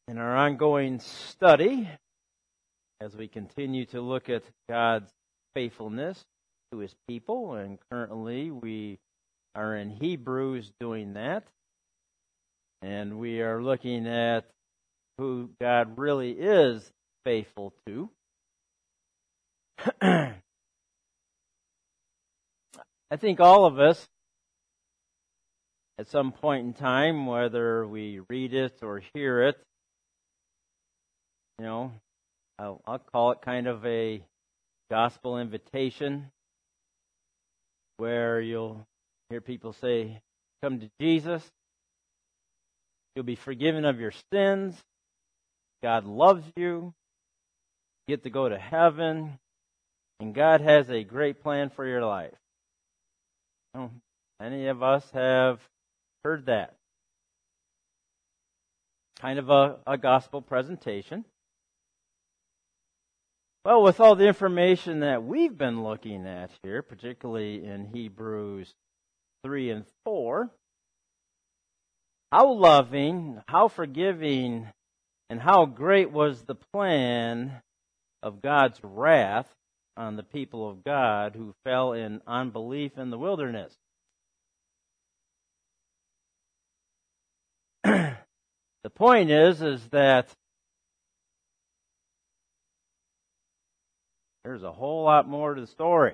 In our ongoing study, as we continue to look at God's faithfulness to His people, and currently we are in Hebrews doing that, and we are looking at who God really is faithful to. I think all of us, at some point in time, whether we read it or hear it, I'll call it kind of a gospel invitation, where you'll hear people say, come to Jesus, you'll be forgiven of your sins, God loves you, you get to go to heaven, and God has a great plan for your life. Many of us have heard that. Kind of a gospel presentation. Well, with all the information that we've been looking at here, particularly in Hebrews 3 and 4, how loving, how forgiving, and how great was the plan of God's wrath on the people of God who fell in unbelief in the wilderness. The point is that there's a whole lot more to the story.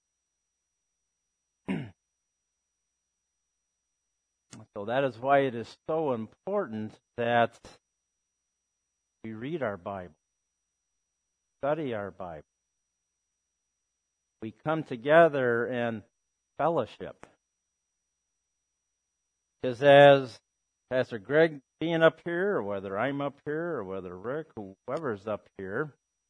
So that is why it is so important that we read our Bible, study our Bible. We come together and fellowship. Because as Pastor Greg being up here, or whether I'm up here, or whether Rick, whoever's up here,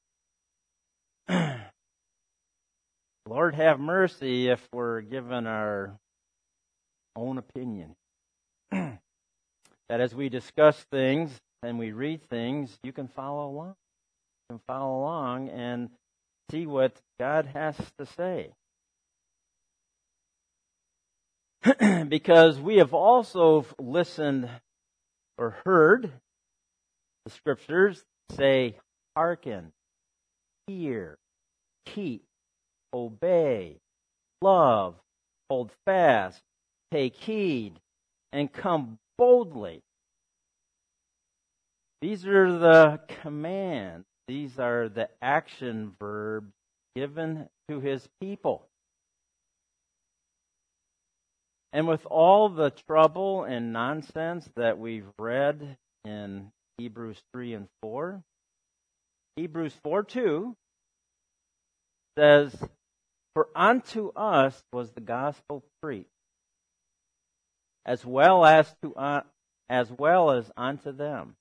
Lord have mercy if we're given our own opinion. That as we discuss things and we read things, you can follow along. You can follow along and see what God has to say. Because we have also listened or heard the Scriptures say, hearken, hear, keep, obey, love, hold fast, take heed, and come boldly. These are the commands. These are the action verbs given to His people. And with all the trouble and nonsense that we've read in Hebrews 3 and 4, Hebrews 4:2 says, for unto us was the gospel preached, as well as unto them.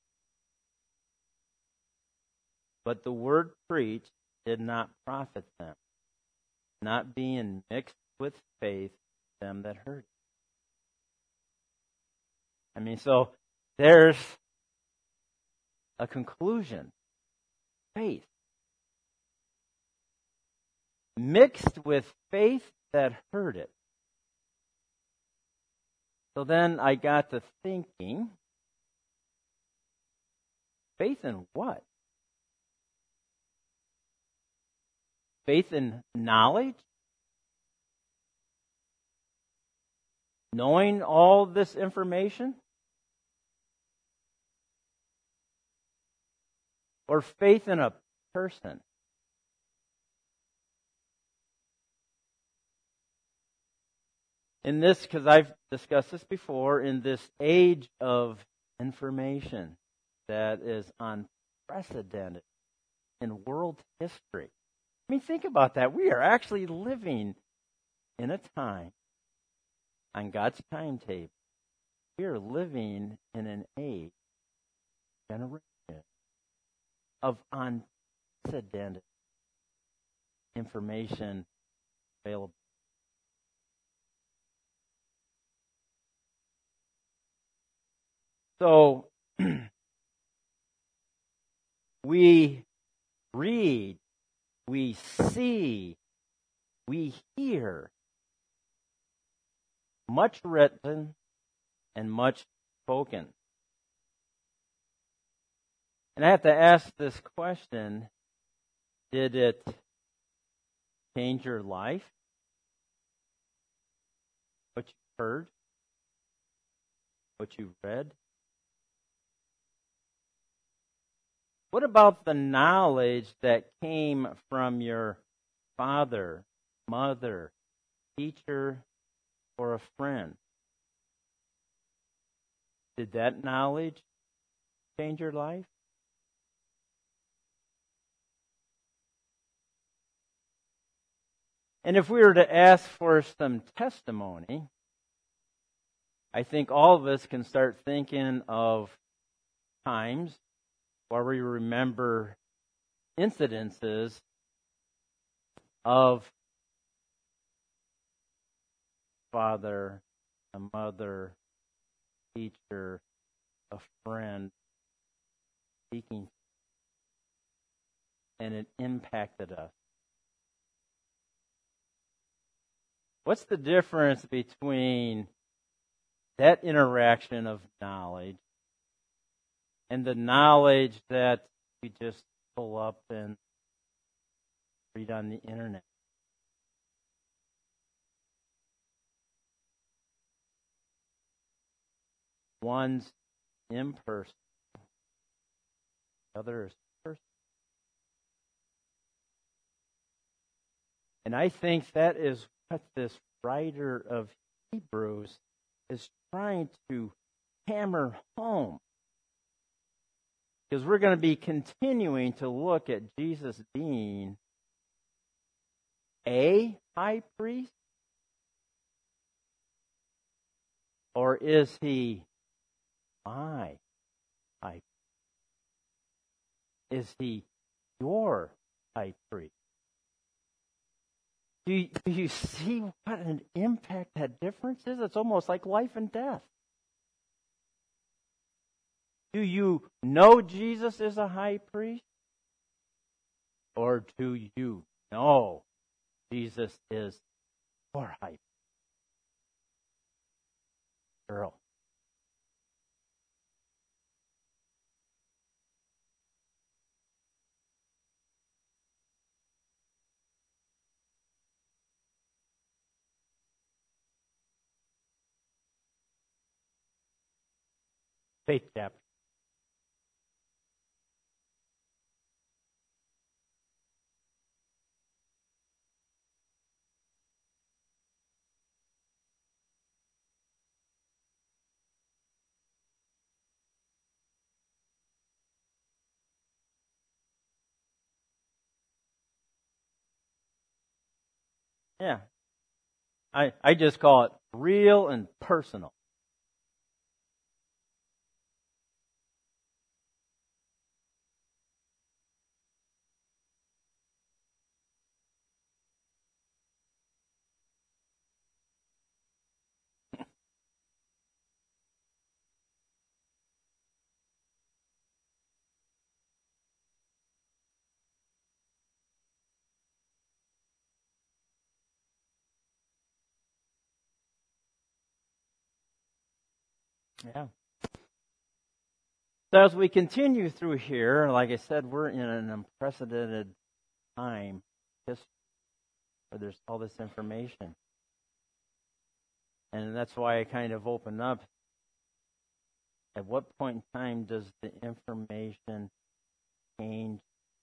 But the word preached did not profit them, not being mixed with faith them that heard. So there's a conclusion. Faith. Mixed with faith that heard it. So then I got to thinking, faith in what? Faith in knowledge? Knowing all this information? Or faith in a person? In this, because I've discussed this before, in this age of information that is unprecedented in world history. Think about that. We are actually living in a time on God's timetable. We are living in an age, generation, of unprecedented information available. So, we read, we see, we hear much written and much spoken. And I have to ask this question, did it change your life? What you heard? What you read? What about the knowledge that came from your father, mother, teacher, or a friend? Did that knowledge change your life? And if we were to ask for some testimony, I think all of us can start thinking of times where we remember incidences of father, a mother, teacher, a friend speaking, and it impacted us. What's the difference between that interaction of knowledge and the knowledge that we just pull up and read on the internet? One's impersonal, the other is personal. And I think that is what this writer of Hebrews is trying to hammer home. Because we're going to be continuing to look at Jesus being a high priest, or is he my high priest? Is he your high priest? Do you see what an impact that difference is? It's almost like life and death. Do you know Jesus is a high priest? Or do you know Jesus is your high priest? Girl. Faith chapter. Yeah. I just call it real and personal. Yeah. So as we continue through here, like I said, we're in an unprecedented time where there's all this information. And that's why I kind of open up. At what point in time does the information change?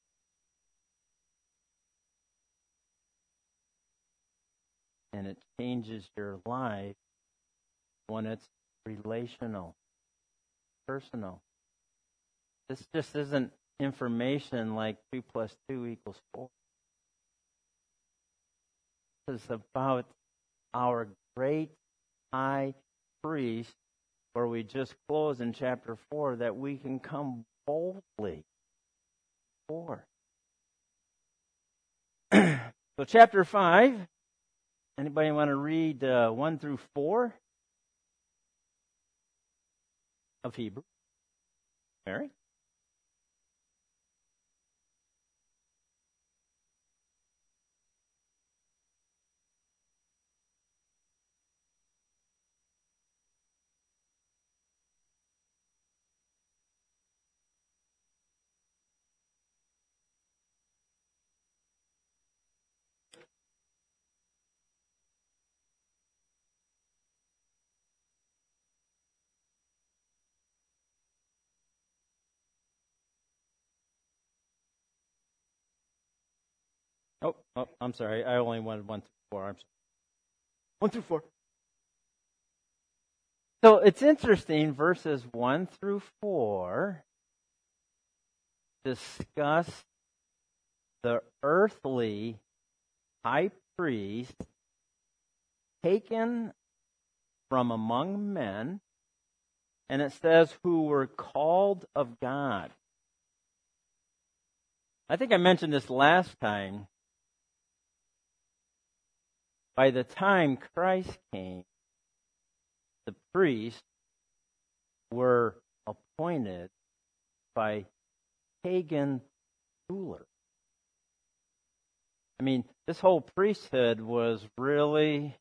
And it changes your life when it's relational, personal. This just isn't information like 2 plus 2 equals 4. This is about our great high priest, where we just close in chapter 4, that we can come boldly for. So chapter 5, anybody want to read 1 through 4 of Hebrew? Mary? Oh, I'm sorry. I only wanted 1 through 4. I'm sorry. 1 through 4. So it's interesting, verses 1 through 4 discuss the earthly high priest taken from among men, and it says, who were called of God. I think I mentioned this last time. By the time Christ came, the priests were appointed by pagan rulers. I mean, this whole priesthood was really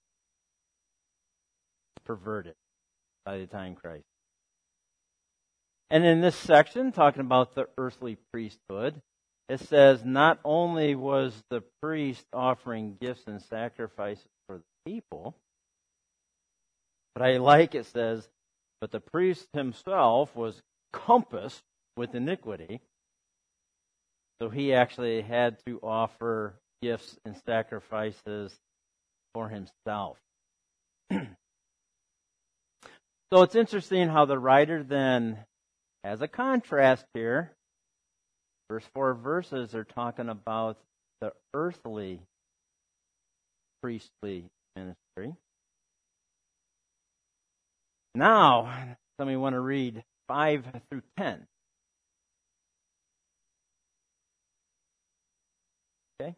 perverted by the time Christ. And in this section, talking about the earthly priesthood, it says not only was the priest offering gifts and sacrifices for the people, but it says, but the priest himself was compassed with iniquity, so he actually had to offer gifts and sacrifices for himself. So it's interesting how the writer then, as a contrast here, first 4 verses are talking about the earthly priestly ministry. Now, somebody want to read 5 through 10. Okay?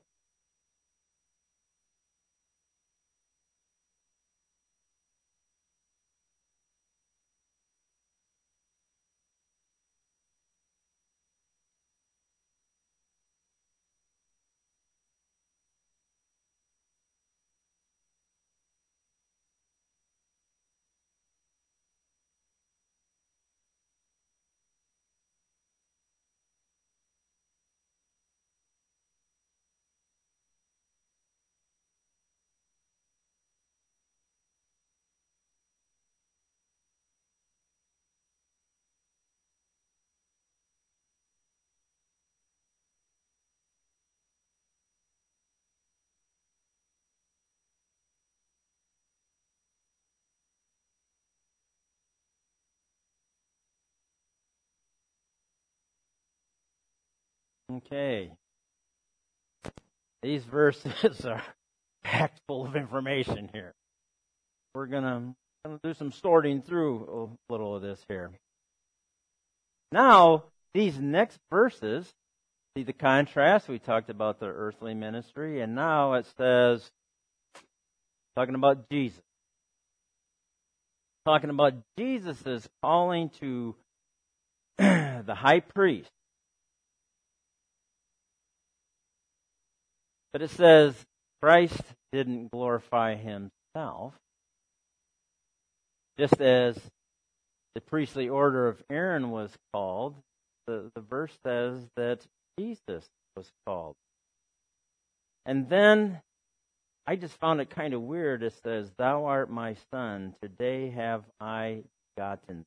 Okay. These verses are packed full of information here. We're going to do some sorting through a little of this here. Now, these next verses, see the contrast? We talked about the earthly ministry, and now it says, talking about Jesus. Talking about Jesus' calling to the high priest. But it says Christ didn't glorify himself, just as the priestly order of Aaron was called. The verse says that Jesus was called. And then I just found it kind of weird. It says, "Thou art my son, today have I begotten."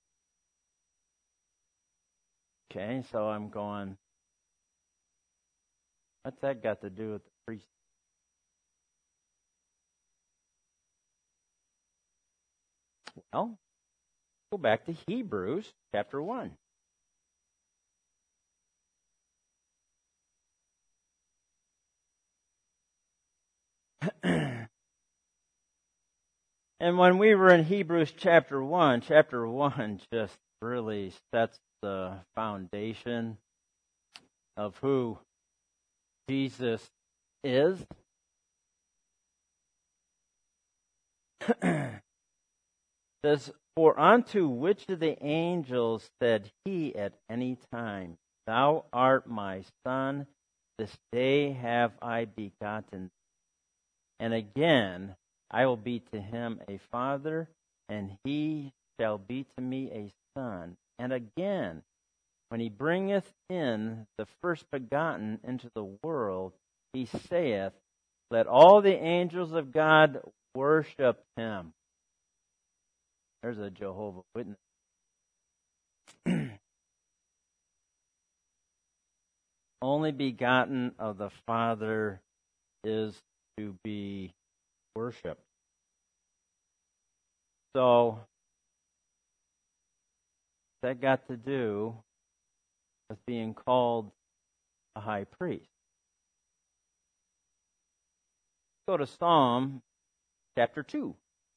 Okay, so I'm going, what's that got to do with the priest? Well, go back to Hebrews chapter 1. And when we were in Hebrews chapter 1 just really sets the foundation of who Jesus is. It says, "For unto which of the angels said he at any time, Thou art my son, this day have I begotten. And again, I will be to him a father, and he shall be to me a son. And again, when he bringeth in the first begotten into the world, he saith, Let all the angels of God worship him." There's a Jehovah's Witness. only begotten of the Father is to be worshipped. So, that got to do with being called a high priest. Go to Psalm chapter 2.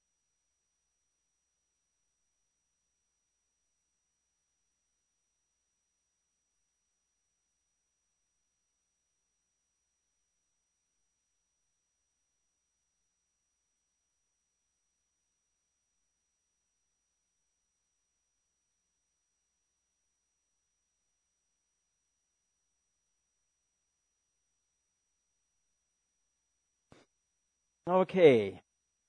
Okay.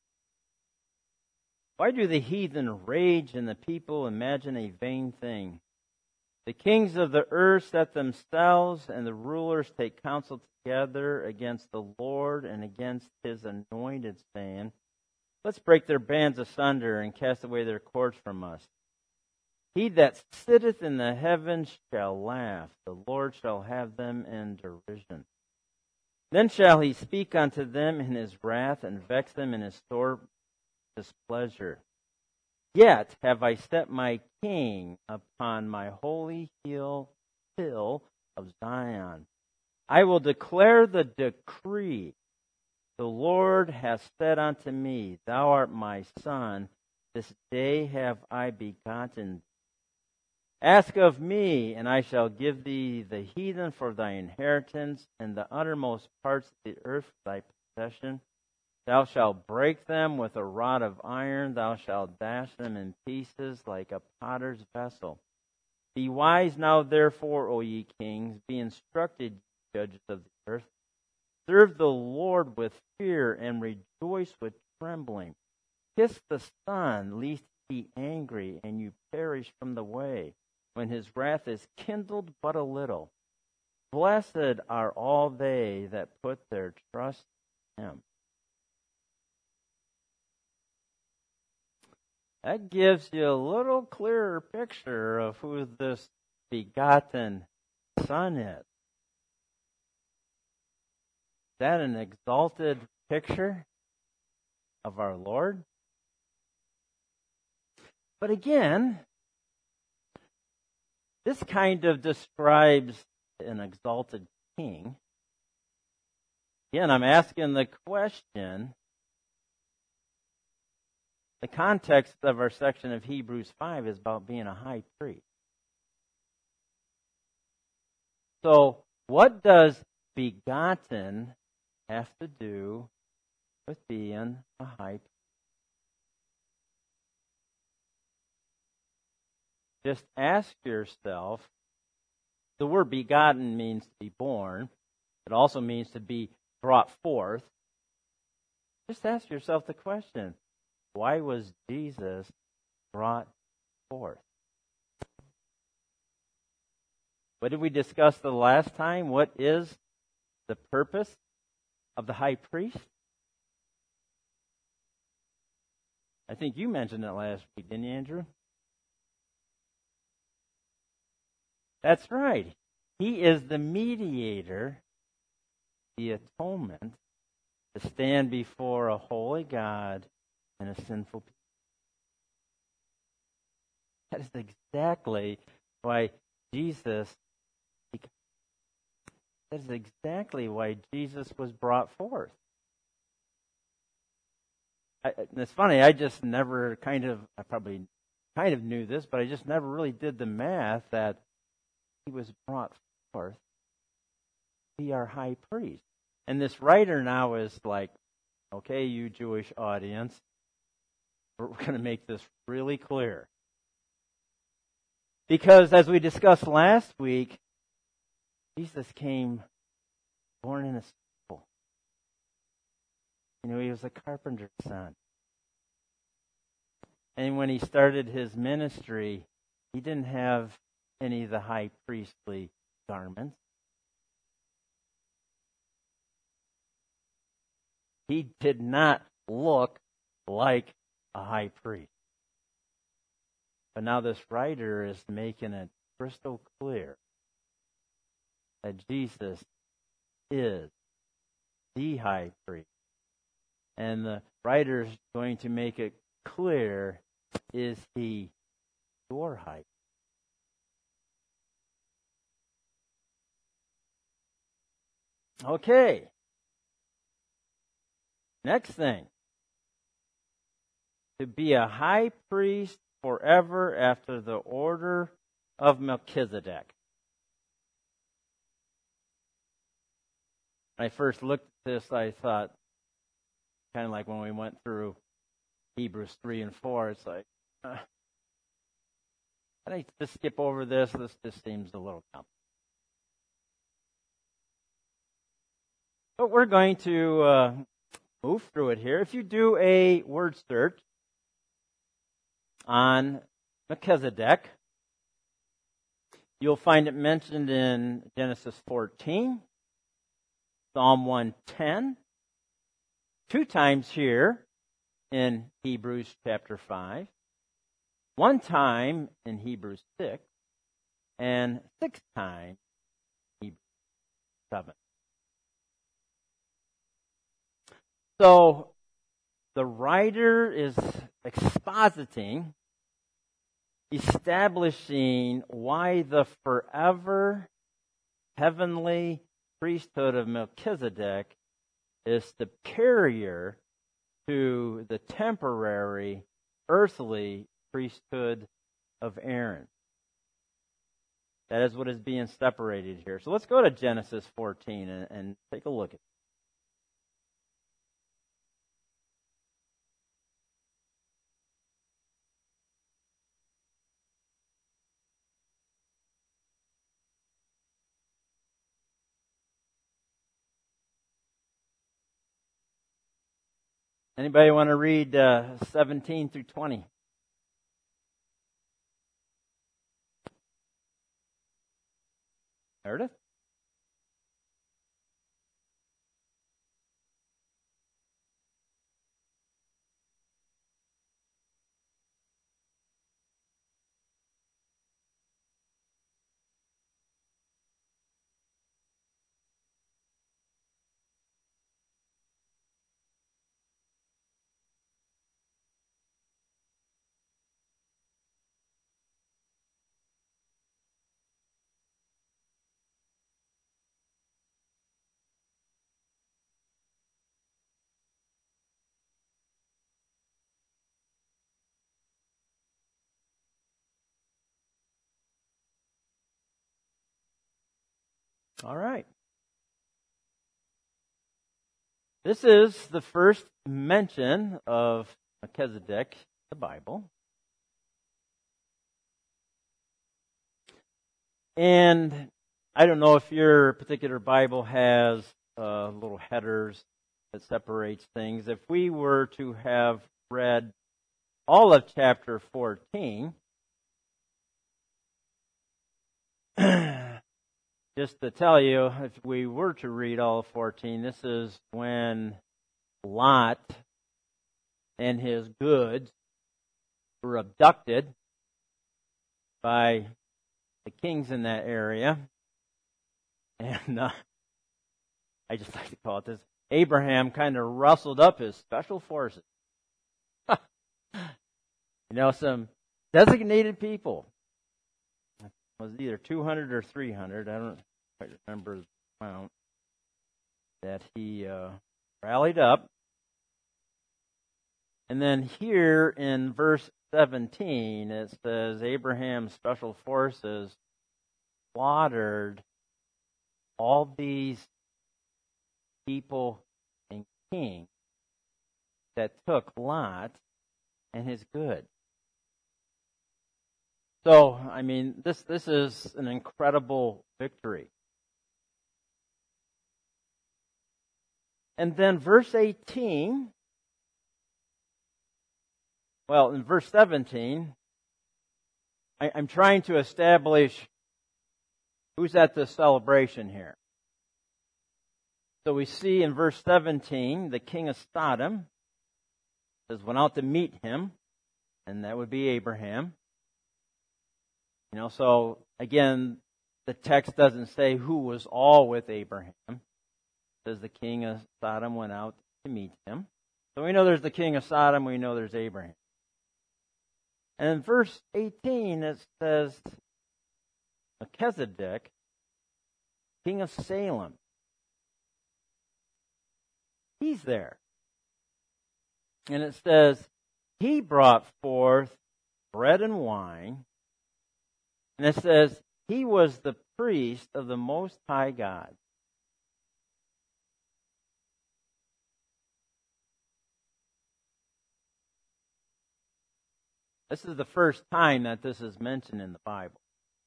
Why do the heathen rage and the people imagine a vain thing? The kings of the earth set themselves, and the rulers take counsel together against the Lord and against his anointed, saying, let's break their bands asunder and cast away their cords from us. He that sitteth in the heavens shall laugh. The Lord shall have them in derision. Then shall he speak unto them in his wrath, and vex them in his sore displeasure. Yet have I set my king upon my holy hill of Zion. I will declare the decree. The Lord hath said unto me, Thou art my son, this day have I begotten thee. Ask of me, and I shall give thee the heathen for thy inheritance, and the uttermost parts of the earth for thy possession. Thou shalt break them with a rod of iron, thou shalt dash them in pieces like a potter's vessel. Be wise now, therefore, O ye kings, be instructed, ye judges of the earth. Serve the Lord with fear, and rejoice with trembling. Kiss the Son, lest he be angry, and you perish from the way, when his wrath is kindled but a little. Blessed are all they that put their trust in him. That gives you a little clearer picture of who this begotten Son is. Is that an exalted picture of our Lord? But again, this kind of describes an exalted king. Again, I'm asking the question. The context of our section of Hebrews 5 is about being a high priest. So, what does begotten have to do with being a high priest? Just ask yourself, the word begotten means to be born. It also means to be brought forth. Just ask yourself the question, why was Jesus brought forth? What did we discuss the last time? What is the purpose of the high priest? I think you mentioned it last week, didn't you, Andrew? That's right. He is the mediator, the atonement, to stand before a holy God and a sinful people. That is exactly why Jesus was brought forth. And it's funny, I probably kind of knew this, but I just never really did the math that he was brought forth to be our high priest. And this writer now is like, okay, you Jewish audience, we're going to make this really clear. Because as we discussed last week, Jesus came born in a stable. He was a carpenter's son. And when he started his ministry, he didn't have any of the high priestly garments. He did not look like a high priest. But now this writer is making it crystal clear that Jesus is the high priest. And the writer's going to make it clear, is he your high priest? Okay. Next thing. To be a high priest forever after the order of Melchizedek. When I first looked at this, I thought, kind of like when we went through Hebrews 3 and 4, it's like, can I just skip over this? This just seems a little complicated. But we're going to move through it here. If you do a word search on Melchizedek, you'll find it mentioned in Genesis 14, Psalm 110, 2 times here in Hebrews chapter 5, 1 time in Hebrews 6, and 6 times in Hebrews 7. So the writer is expositing, establishing why the forever heavenly priesthood of Melchizedek is superior to the temporary earthly priesthood of Aaron. That is what is being separated here. So let's go to Genesis 14 and take a look at it. Anybody want to read 17 through 20? Meredith? All right. This is the first mention of Melchizedek in the Bible. And I don't know if your particular Bible has little headers that separates things. If we were to have read all of chapter 14, just to tell you, if we were to read all of 14, this is when Lot and his goods were abducted by the kings in that area. And I just like to call it this. Abraham kind of rustled up his special forces. Some designated people. It was either 200 or 300. I don't quite remember the amount that he rallied up. And then here in verse 17, it says Abraham's special forces slaughtered all these people and kings that took Lot and his goods. So, this is an incredible victory. And then verse 18, in verse 17, I'm trying to establish who's at the celebration here. So we see in verse 17, the king of Sodom went out to meet him, and that would be Abraham. So again, the text doesn't say who was all with Abraham. It says the king of Sodom went out to meet him. So we know there's the king of Sodom, we know there's Abraham. And in verse 18 it says Melchizedek, king of Salem. He's there. And it says, he brought forth bread and wine. And it says, he was the priest of the Most High God. This is the first time that this is mentioned in the Bible.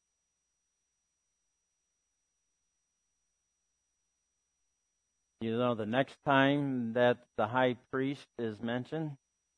You know, the next time that the high priest is mentioned,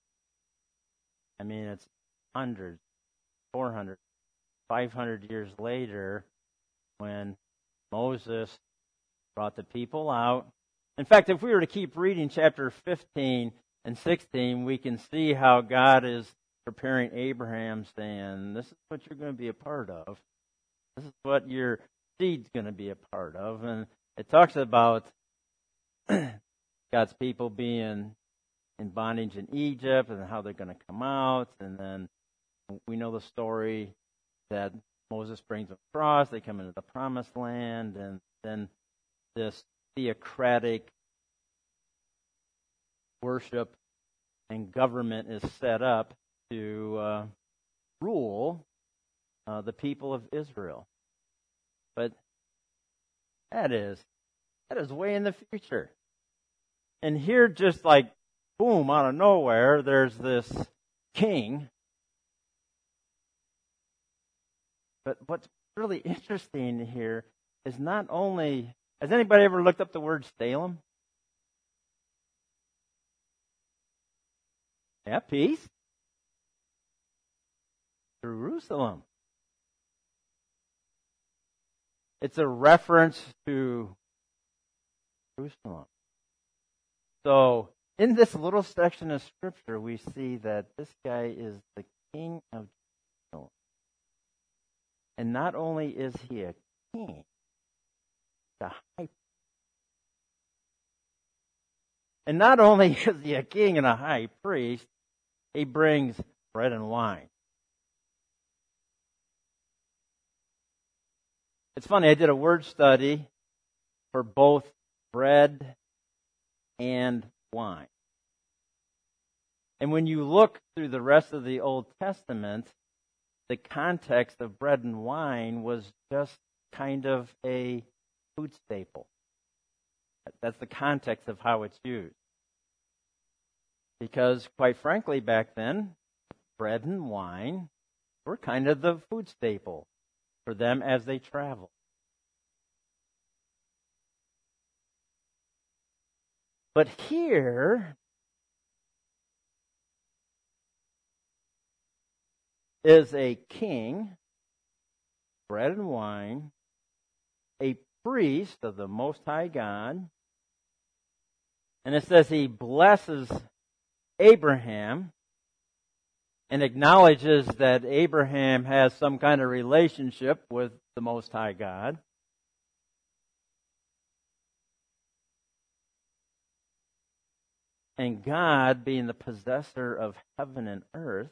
I mean, it's hundreds, 400, 500 years later when Moses brought the people out. In fact, if we were to keep reading chapter 15 and 16, we can see how God is preparing Abraham, saying, this is what you're going to be a part of. This is what your seed's going to be a part of. And it talks about God's people being in bondage in Egypt and how they're going to come out. And then we know the story that Moses brings them across. They come into the promised land. And then this theocratic worship and government is set up to rule the people of Israel. But that is way in the future. And here, just like, boom, out of nowhere, there's this king. But what's really interesting here is not only, has anybody ever looked up the word Salem? Yeah, peace. Jerusalem. It's a reference to Jerusalem. So, in this little section of Scripture, we see that this guy is the king of Jerusalem. And not only is he a king, the high priest. And not only is he a king and a high priest, he brings bread and wine. It's funny, I did a word study for both bread and wine. And when you look through the rest of the Old Testament, the context of bread and wine was just kind of a food staple. That's the context of how it's used. Because, quite frankly, back then, bread and wine were kind of the food staple for them as they traveled. But here is a king, bread and wine, a priest of the Most High God, and it says he blesses Abraham and acknowledges that Abraham has some kind of relationship with the Most High God. And God being the possessor of heaven and earth.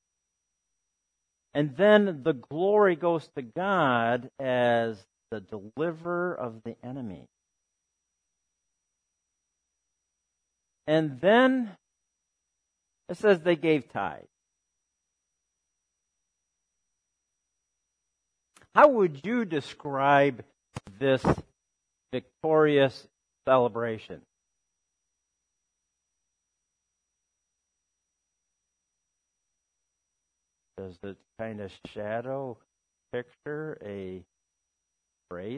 And then the glory goes to God as the deliverer of the enemy. And then it says they gave tithe. How would you describe this victorious celebration? Does it kind of shadow picture a praise,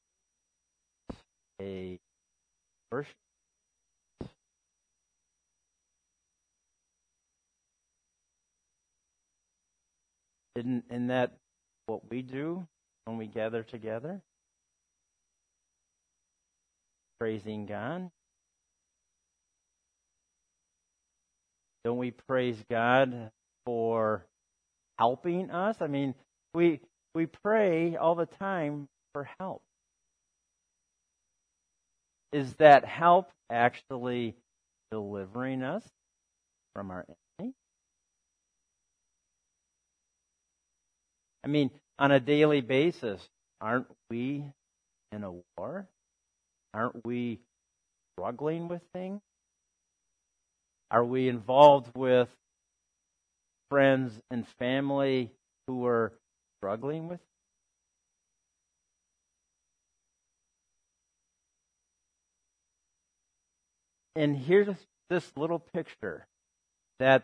a worship? Isn't that what we do when we gather together? Praising God. Don't we praise God for helping us? I mean, we pray all the time for help. Is that help actually delivering us from our enemy? I mean, on a daily basis, aren't we in a war? Aren't we struggling with things? Are we involved with friends and family who are struggling with? And here's this little picture that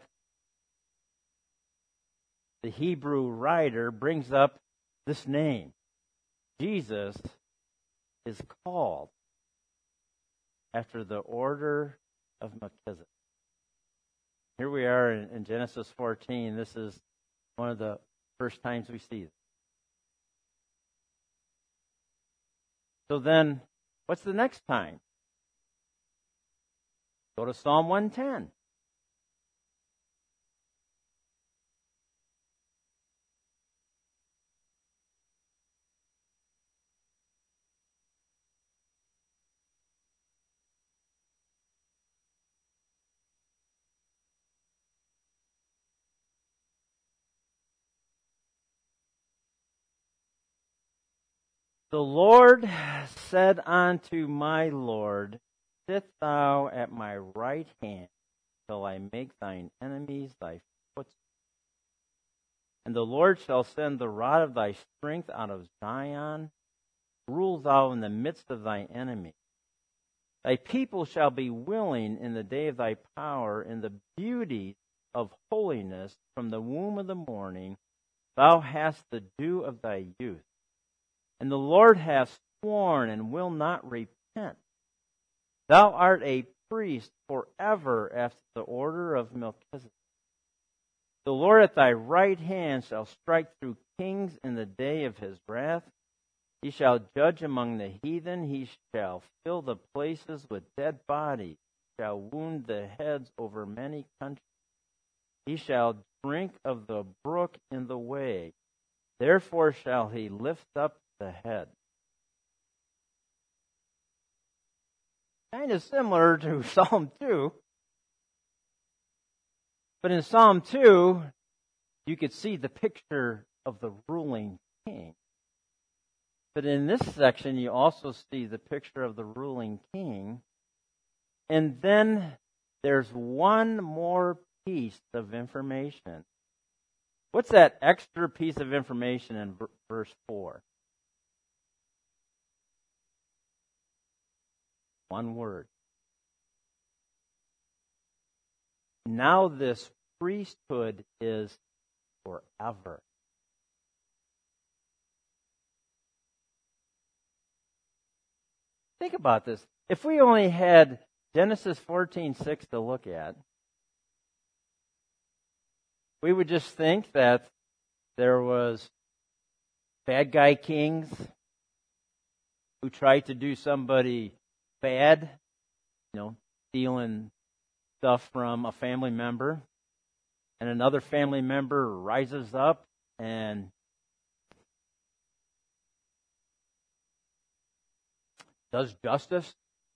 the Hebrew writer brings up this name. Jesus is called after the order of Melchizedek. Here we are in Genesis 14. This is one of the first times we see it. So then, what's the next time? Go to Psalm 110. The Lord said unto my Lord, sit thou at my right hand till I make thine enemies thy footstool. And the Lord shall send the rod of thy strength out of Zion. Rule thou in the midst of thy enemies. Thy people shall be willing in the day of thy power, in the beauty of holiness from the womb of the morning. Thou hast the dew of thy youth. And the Lord hath sworn and will not repent. Thou art a priest forever after the order of Melchizedek. The Lord at thy right hand shall strike through kings in the day of his wrath. He shall judge among the heathen. He shall fill the places with dead bodies. He shall wound the heads over many countries. He shall drink of the brook in the way. Therefore shall he lift up the head. Kind of similar to Psalm 2. But in Psalm 2, you could see the picture of the ruling king. But in this section, you also see the picture of the ruling king. And then there's one more piece of information. What's that extra piece of information in verse 4? One word. Now this priesthood is forever. Think about this. If we only had Genesis 14:6 to look at, we would just think that there was bad guy kings who tried to do somebody bad, stealing stuff from a family member, and another family member rises up and does justice.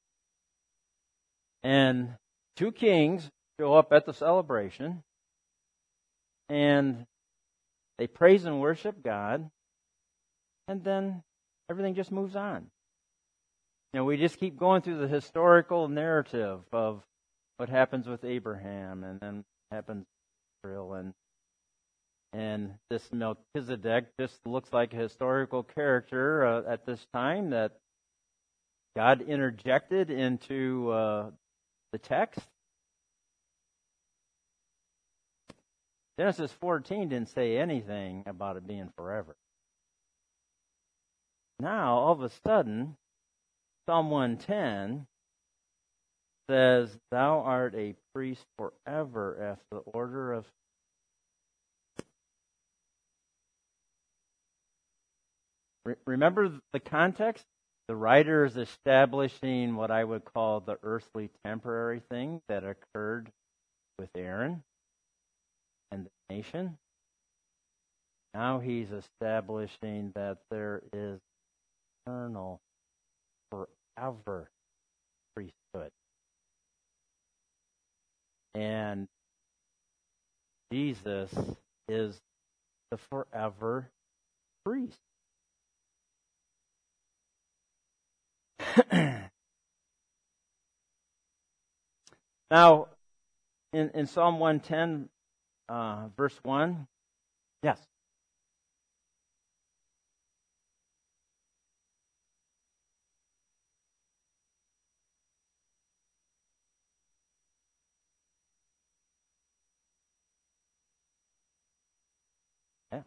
And two kings show up at the celebration, and they praise and worship God, and then everything just moves on. We just keep going through the historical narrative of what happens with Abraham, and then happens with Israel, and this Melchizedek just looks like a historical character at this time that God interjected into the text. Genesis 14 didn't say anything about it being forever. Now, all of a sudden, Psalm 110 says, thou art a priest forever after the order of... Remember the context? The writer is establishing what I would call the earthly temporary thing that occurred with Aaron and the nation. Now he's establishing that there is eternal, forever priesthood. And Jesus is the forever priest. Now, in Psalm 110, verse 1, yes. Yeah.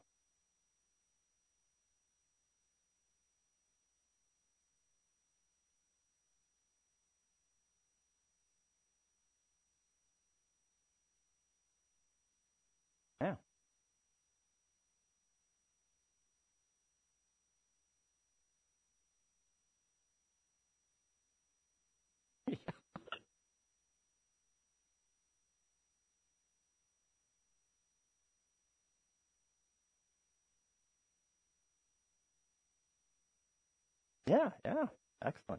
Yeah. Yeah, yeah. Excellent.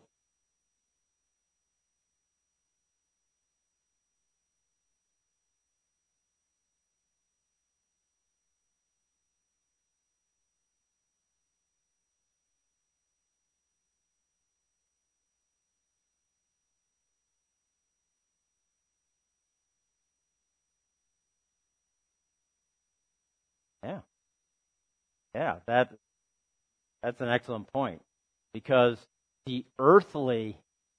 Yeah. Yeah, that's an excellent point. Because the earthly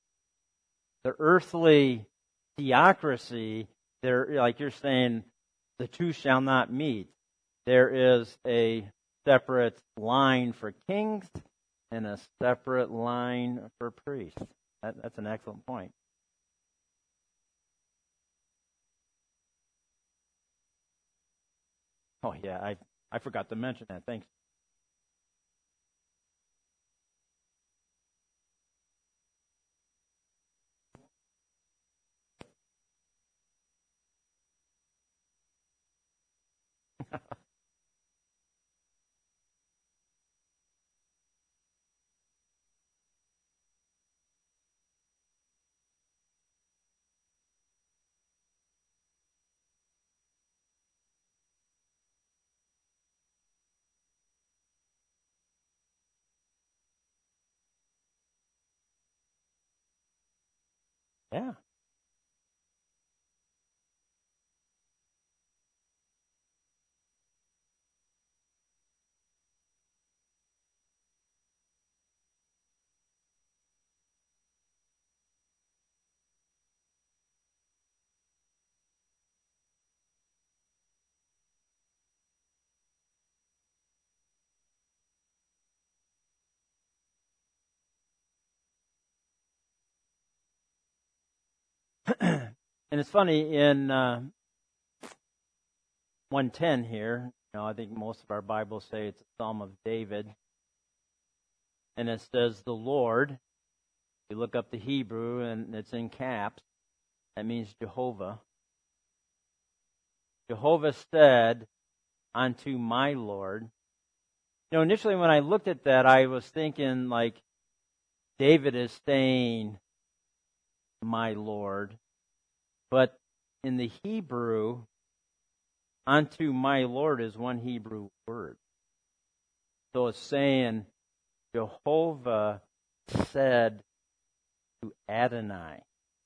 theocracy, there, like you're saying, the two shall not meet. There is a separate line for kings and a separate line for priests. That's an excellent point. Oh yeah, I forgot to mention that. Thanks. Yeah. And it's funny in 110 here. I think most of our Bibles say it's a Psalm of David, and it says the Lord. You look up the Hebrew, and it's in caps. That means Jehovah. Jehovah said unto my Lord. Initially when I looked at that, I was thinking like David is saying, my Lord. But in the Hebrew, unto my Lord is one Hebrew word. So it's saying, Jehovah said to Adonai.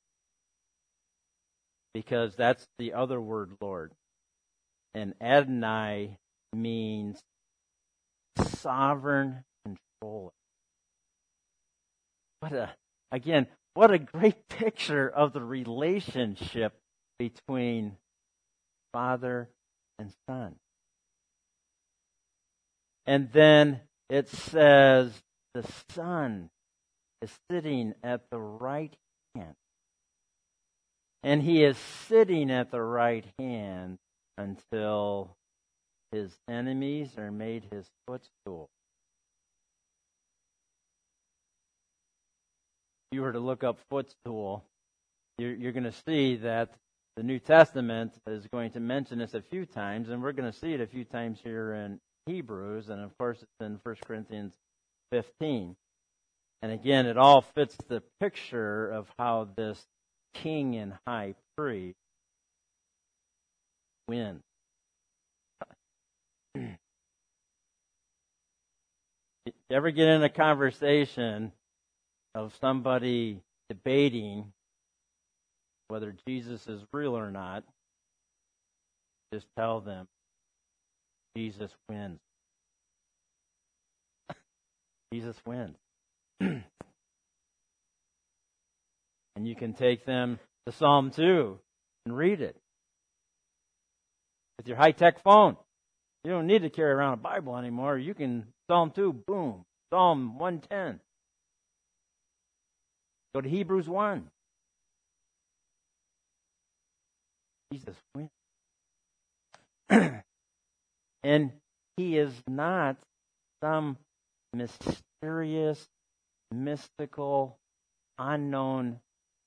Because that's the other word, Lord. And Adonai means sovereign controller. What a great picture of the relationship between Father and Son. And then it says the Son is sitting at the right hand. And he is sitting at the right hand until his enemies are made his footstool. If you were to look up footstool, you're going to see that the New Testament is going to mention this a few times, and we're going to see it a few times here in Hebrews, and of course it's in 1 Corinthians 15. And again, it all fits the picture of how this king and high priest wins. You ever get in a conversation of somebody debating whether Jesus is real or not? Just tell them, Jesus wins. Jesus wins. And you can take them to Psalm 2 and read it with your high-tech phone. You don't need to carry around a Bible anymore. You can, Psalm 2, boom, Psalm 110. Go to Hebrews 1. Jesus wins. And he is not some mysterious, mystical, unknown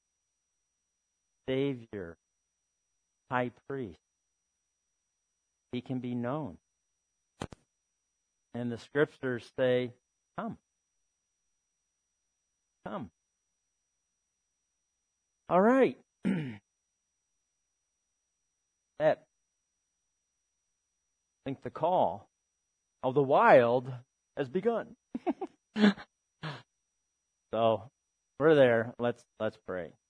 Savior, high priest. He can be known. And the scriptures say, come. Come. All right. That, I think the call of the wild has begun. So, we're there. Let's pray.